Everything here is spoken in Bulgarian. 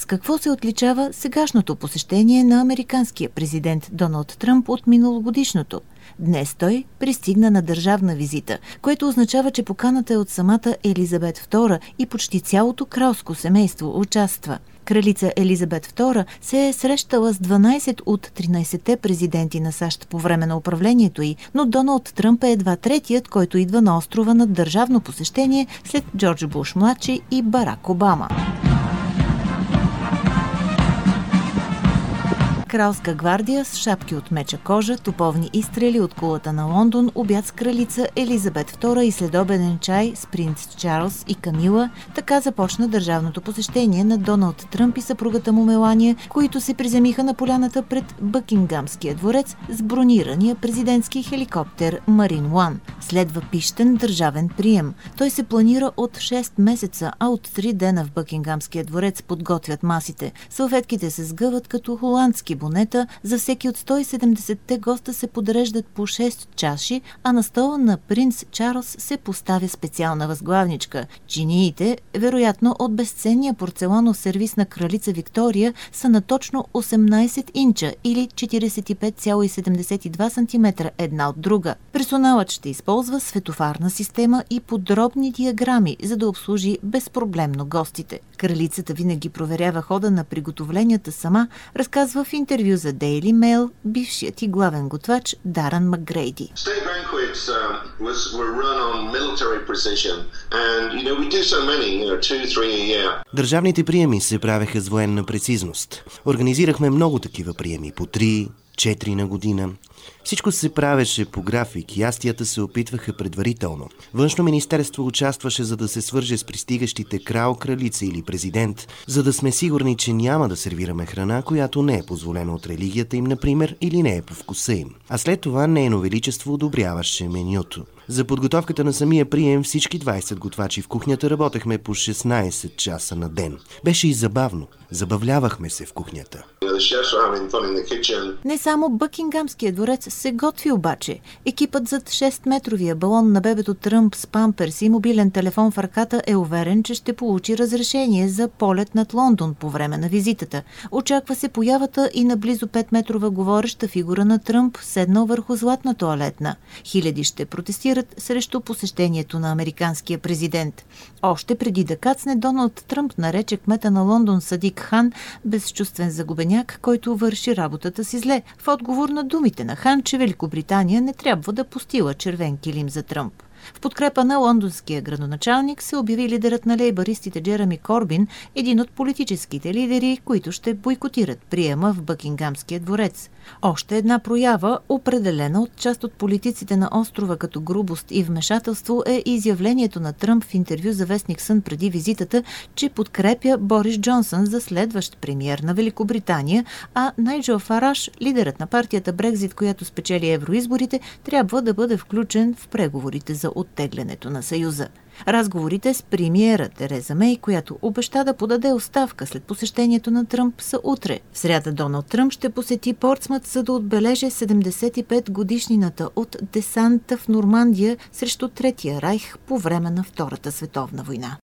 какво се отличава сегашното посещение на американския президент Доналд Тръмп от миналогодишното? Днес той пристигна на държавна визита, което означава, че поканата е от самата Елизабет II и почти цялото кралско семейство участва. Кралица Елизабет II се е срещала с 12 от 13-те президенти на САЩ по време на управлението й, но Доналд Тръмп е едва третият, който идва на острова на държавно посещение след Джордж Буш-младши и Барак Обама. Кралска гвардия с шапки от меча кожа, топовни изстрели от кулата на Лондон, обяд с кралица Елизабет II и следобеден чай с принц Чарлз и Камила. Така започна държавното посещение на Доналд Тръмп и съпругата му Мелания, които се приземиха на поляната пред Бъкингамския дворец с бронирания президентски хеликоптер Марин One. Следва пищен държавен прием. Той се планира от 6 месеца, а от 3 дена в Бъкингамския дворец подготвят масите. Салфетките се сгъват като холандски бонета, за всеки от 170-те госта се подреждат по 6 чаши, а на стола на принц Чарлз се поставя специална възглавничка. Чиниите, вероятно от безценния порцеланов сервис на кралица Виктория, са на точно 18 инча или 45,72 см една от друга. Персоналът ще използва светофарна система и подробни диаграми, за да обслужи безпроблемно гостите. Кралицата винаги проверява хода на приготовленията сама, разказва в интервю за Daily Mail бившият и главен готвач Дарън Макгрейди. Държавните приеми се правеха с военна прецизност. Организирахме много такива приеми, по 3-4 на година. Всичко се правеше по график и ястията се опитваха предварително. Външно министерство участваше, за да се свърже с пристигащите крал, кралица или президент, за да сме сигурни, че няма да сервираме храна, която не е позволена от религията им, например, или не е по вкуса им. А след това Нейно Величество одобряваше менюто. За подготовката на самия прием всички 20 готвачи в кухнята работехме по 16 часа на ден. Беше и забавно. Забавлявахме се в кухнята. Не само Бъкингамския дворец се готви обаче. Екипът зад 6-метровия балон на бебето Тръмп с памперс и мобилен телефон в ръката е уверен, че ще получи разрешение за полет над Лондон по време на визитата. Очаква се появата и на близо 5-метрова говореща фигура на Тръмп, седнал върху златна тоалетна. Хиляди ще протестират срещу посещението на американския президент. Още преди да кацне, Доналд Тръмп нарече кмета на Лондон Садик Хан безчувствен загубеняк, който върши работата си зле, в отговор на думите на Хан, че Великобритания не трябва да постила червен килим за Тръмп. В подкрепа на лондонския градоначалник се обяви лидерът на лейбаристите Джереми Корбин, един от политическите лидери, които ще бойкотират приема в Бъкингамския дворец. Още една проява, определена от част от политиците на острова като грубост и вмешателство, е изявлението на Тръмп в интервю за вестник Сън преди визитата, че подкрепя Борис Джонсън за следващ премиер на Великобритания, а Найджел Фараш, лидерът на партията Брекзит, която спечели евроизборите, трябва да бъде включен в преговорите за оттеглянето на Съюза. Разговорите с премиера Тереза Мей, която обеща да подаде оставка след посещението на Тръмп, са утре. В сряда Доналд Тръмп ще посети Портсмът, за да отбележи 75 годишнината от десанта в Нормандия срещу Третия райх по време на Втората световна война.